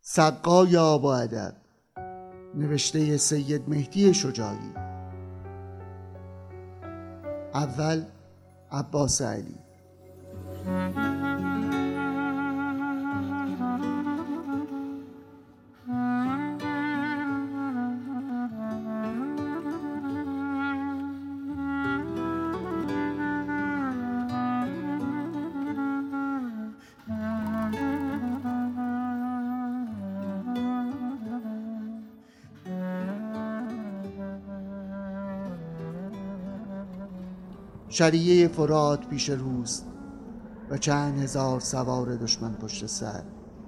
سقای آب و ادب، نوشته سید مهدی شجاعی. اول عباس علی. شریعه فرات پیش روست و چند هزار سوار دشمن پشت سر.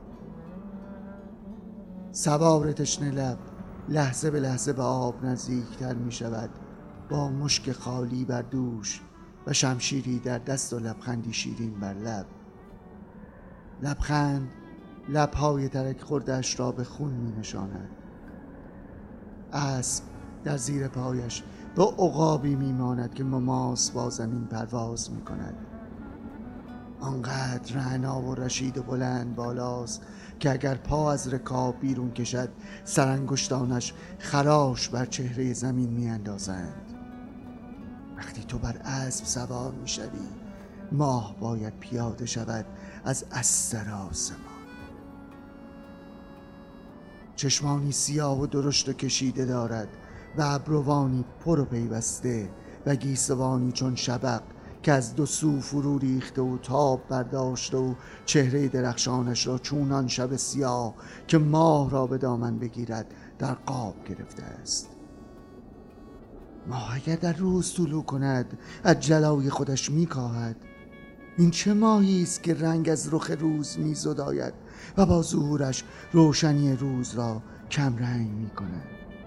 سوار تشنه لب لحظه به لحظه به آب نزدیکتر می شود، با مشک خالی بر دوش و شمشیری در دست و لبخندی شیرین بر لب. لبخند لبهای ترک خورده‌اش را به خون می نشاند. اسب در زیر پایش به عقابی میماند که مماس با زمین پرواز میکند. آنقدر رعنا و رشید و بلند بالاست که اگر پا از رکاب بیرون کشد سرانگشتانش خراش بر چهره زمین میاندازند. وقتی تو بر اسب سوار میشوی، ماه باید پیاده شود از استر آسمان. چشمانی سیاه و درشت و کشیده دارد و ابروانی پر و پیوسته و گیسوانی چون شبق که از دو سو فرو ریخته و تاب برداشته و چهره درخشانش را چونان شب سیاه که ماه را به دامن بگیرد در قاب گرفته است. ماه اگر در روز طلوع کند از جلای خودش میکاهد. این چه ماهی است که رنگ از رخ روز میزداید و با ظهورش روشنی روز را کم رنگ میکند.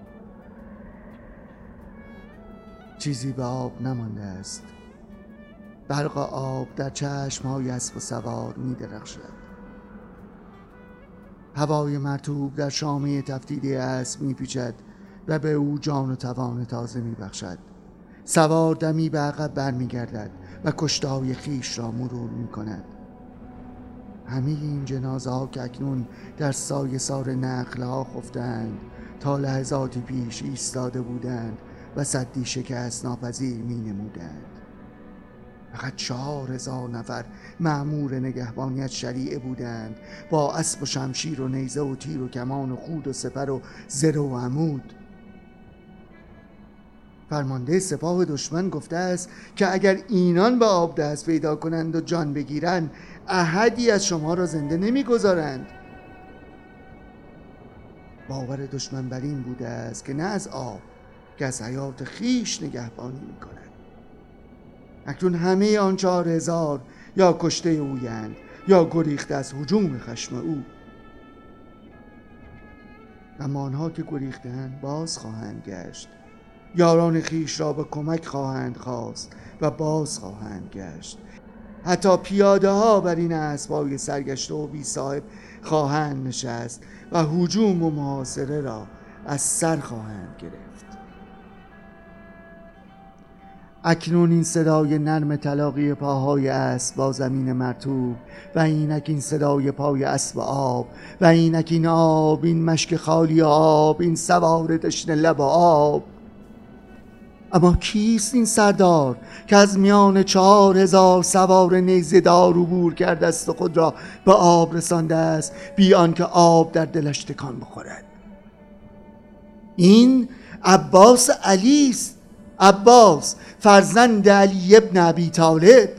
چیزی به آب نمانده است. برق آب در چشم‌های اسب و سوار می‌درخشد. هوای مرطوب در شامه تفتیده اسب می‌پیچد و به او جان و توان تازه می‌بخشد. سوار دمی به عقب برمیگردد و کشته‌های خویش را مرور می‌کند. همه این جنازه‌ها که اکنون در سایه سار نقل‌ها خفتند تا لحظاتی پیش ایستاده بودند و سدی شکست ناپذیر می نمودند. فقط 4000 نفر مأمور نگهبانیت شریعه بودند، با اسب و شمشیر و نیزه و تیر و کمان و خود و سپر و زره و عمود. فرمانده سپاه دشمن گفته است که اگر اینان به آب دست پیدا کنند و جان بگیرند، احدی از شما را زنده نمیگذارند. باور دشمن بر این بوده است که نه از آب که از حیات خیش نگهبانی میکند. اکنون همه آن 4000 یا کشته اویند یا گریخته از هجوم خشم او. اما آنها که گریختند باز خواهند گشت. یاران خیش را به کمک خواهند خواست و باز خواهند گشت. حتی پیاده ها بر این اسبای سرگشته و بی صاحب خواهند نشست و هجوم و محاصره را از سر خواهند گرفت. اکنون این صدای نرم تلاقی پاهای اسب با زمین مرطوب و اینک این صدای پای اسب آب و اینک این آب، این مشک خالی آب، این سوار تشنه لب آب. اما کیست این سردار که از میان 4000 سوار نیزه دار عبور کرده است و خود را به آب رسانده است بی آنکه آب در دلش تکان بخورد؟ این عباس علی است. عباس فرزند علی ابن ابی طالب.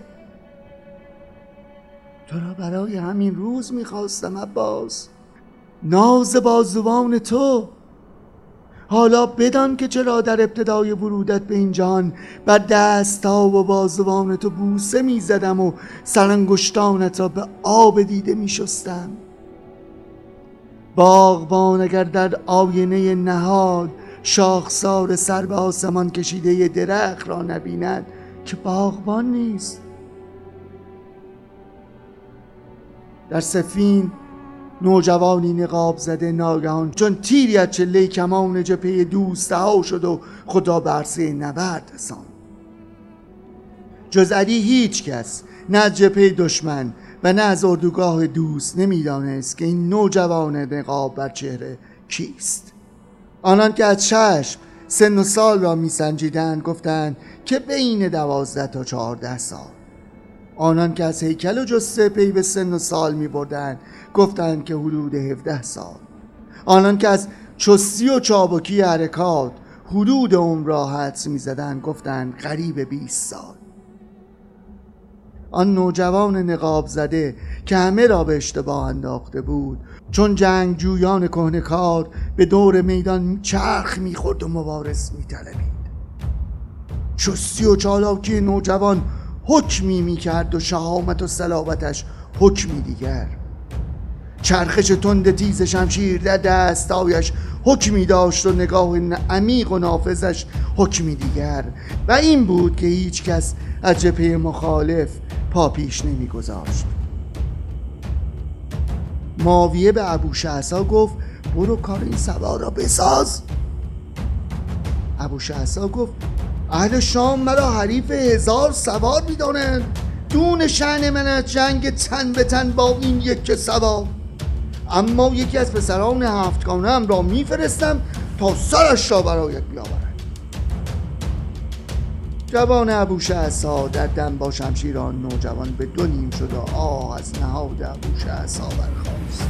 تو را برای همین روز میخواستم عباس، ناز بازوان تو. حالا بدان که چرا در ابتدای ورودت به این جهان بر دست‌ها و بازوان تو بوسه میزدم و سرانگشتانت را به آب دیده میشستم. باغبان اگر در آینه نهاد شاخسار سر به آسمان کشیده درخت را نبیند که باغبان نیست. در سفین نوجوانی نقاب زده ناگهان چون تیری از چله کمان جبهه دوست ها شد و خود را به عرصه نبرد رساند. جز علی هیچ کس نه از جبهه دشمن و نه از اردوگاه دوست نمیدانست که این نوجوان نقاب بر چهره کیست. آنان که از چشم سن و سال را میسنجیدند گفتند که بین 12 تا 14 سال. آنان که از هیکل و جثه پی به سن و سال می بردند گفتند که حدود 17 سال. آنان که از چستی و چابکی حرکات حدود عمر را حدس می زدند گفتند قریب 20 سال. آن نوجوان نقاب زده که همه را به اشتباه انداخته بود، چون جنگجویان کهنه‌کار به دور میدان چرخ می‌خورد و مبارز می‌طلبید. چستی و چالاکی نوجوان حکمی می‌کرد و شهامت و صلابتش حکمی دیگر. چرخش تند تیز شمشیر در دستایش حکمی داشت و نگاه عمیق و نافذش حکمی دیگر، و این بود که هیچ کس از جبهه مخالف پا پیش نمی‌گذاشت. معاویه به ابوشعثا گفت برو کار این سوار را بساز. ابوشعثا گفت اهل شام مرا حریف 1000 سوار می‌دانند، دون شأن من از جنگ تن به تن با این یک سوار. اما یکی از پسران هفتگانه‌ام را میفرستم تا سرش را برایت بیاورد. جوان ابوشعثا در دم با شمشیر آن نوجوان به 2 نیم شد و آه از نهاد ابوشعثا برخاست.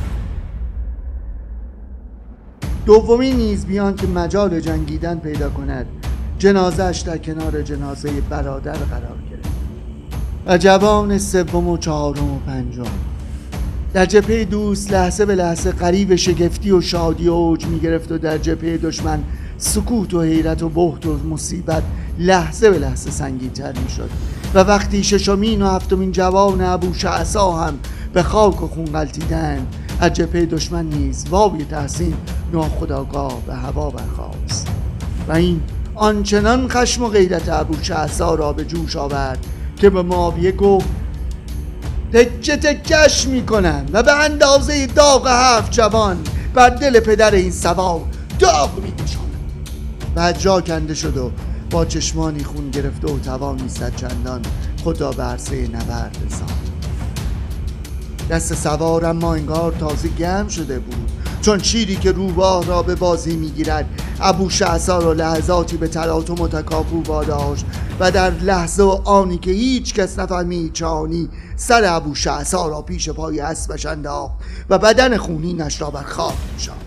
دومی نیز بیان که مجال جنگیدن پیدا کند، جنازه‌اش در کنار جنازه برادر قرار گرفت. و جوان سوم و چهارم و پنجم در جبهه دوست لحظه به لحظه غریو شگفتی و شادی و اوج می گرفت و در جبهه دشمن سکوت و حیرت و بهت و مصیبت لحظه به لحظه سنگین‌تر می شد. و وقتی ششمین و هفتمین جوان ابوشعثا هم به خاک و خون غلتیدند، از جبهه دشمن نیز واوی تحسین ناخودآگاه به هوا برخاست و این آنچنان خشم و غیرت ابوشعثا را به جوش آورد که به معاویه گفت تکه تکش میکنم و به اندازه داغ 7 جوان بر دل پدر این سوار داغ میکشانم. و جا کنده شد و با چشمانی خون گرفته و توانی صد چندان خود را به عرصه نبرد رساند. دست سوار اما انگار تازه گرم شده بود، چون شیری که روباه را به بازی میگیرد ابوشعثا را لحظاتی به تلاطم و تکاپو واداشت و در لحظه و آنی که هیچ کس نفهمید چه آنی سر ابوشعثا را پیش پای اسبش انداخت و بدن خونینش را بر خاک نشاند.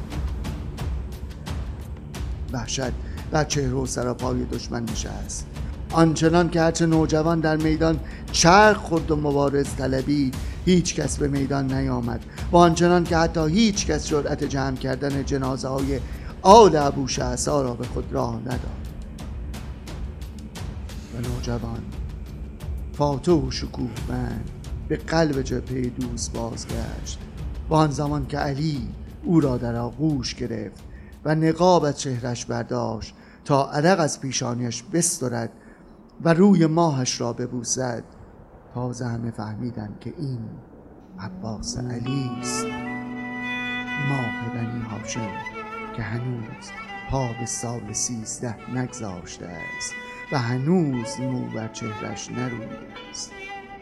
وحشت بر چهره و سراپای دشمن نشست، آنچنان که هرچه نوجوان در میدان چرخ خورد و مبارز طلبید هیچ کس به میدان نیامد و آنچنان که حتی هیچ کس جرأت جمع کردن جنازه های آل ابوشعثا را به خود راه نداد. و نوجوان فاتح و شکوهمند به قلب جبهه دوست بازگشت و آن زمان که علی او را در آغوش گرفت و نقاب از چهرش برداشت تا عرق از پیشانیش بسترد و روی ماهش را ببوسد، تازه همه فهمیدند که این عباس علی است، ماه بنی هاشم که هنوز پا به سال 13 نگذاشته است و هنوز مو بر چهرش نرویده است.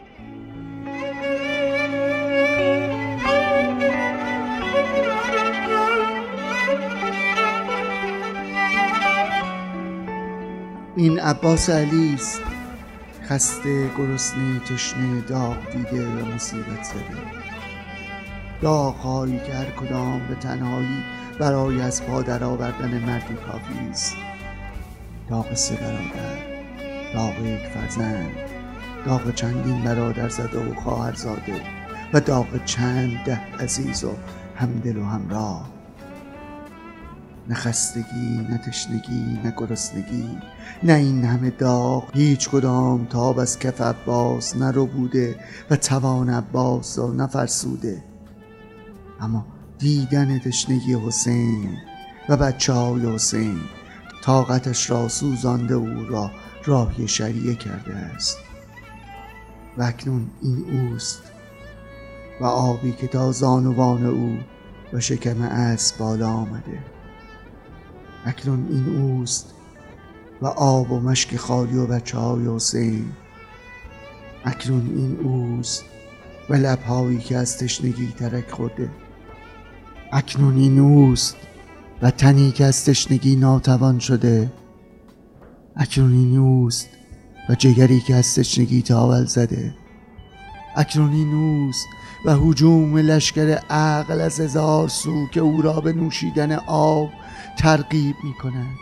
این عباس علی است، خسته، گرسنه، تشنه، داغ دیده و مصیبت زده. داغ‌هایی که هر کدام به تنهایی برای از پا در آوردن مردی کافی است. داغ 3 برادر، داغ 1 فرزند، داغ چندین برادر زاده و خواهر زاده و داغ چند 10 عزیز و همدل و همراه. نه خستگی، نه تشنگی، نه گرسنگی، نه این همه داغ، هیچ کدام تاب از کف عباس نرو بوده و توان عباس را نفرسوده. اما دیدن تشنگی حسین و بچه های حسین طاقتش را سوزانده او را راهی شریعه کرده است. و اکنون این اوست و آبی که تا زانوان او و شکم اسب بالا آمده. اکنون این اوست و آب و مشک خالی و بچه های حسین. اکنون این اوست و لبهایی که از تشنگی ترک خورده. اکنون این اوست و تنی که از تشنگی ناتوان شده. اکنون این اوست و جگری که از تشنگی تاول زده. اکنون این اوست و هجوم لشکر عقل از 1000 سو که او را به نوشیدن آب ترغیب می کند.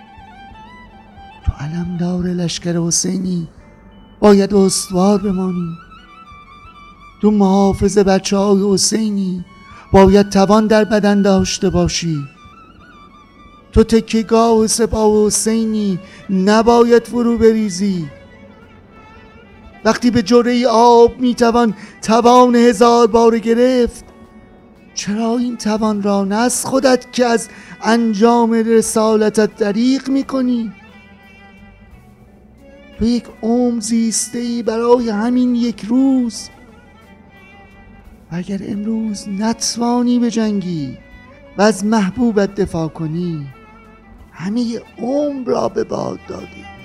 تو علمدار لشکر حسینی باید استوار بمانی. تو محافظ بچه های حسینی باید توان در بدن داشته باشی. تو تکیه‌گاه سپاه حسینی نباید فرو بریزی. وقتی به جرعه آب میتوان توان 1000 بار گرفت، چرا این توان را نه از خودت که از انجام رسالتت دریغ میکنی؟ تو یک عمر زیسته‌ای برای همین یک روز. اگر امروز نتوانی بجنگی و از محبوبت دفاع کنی، همه عمر را به باد دادی.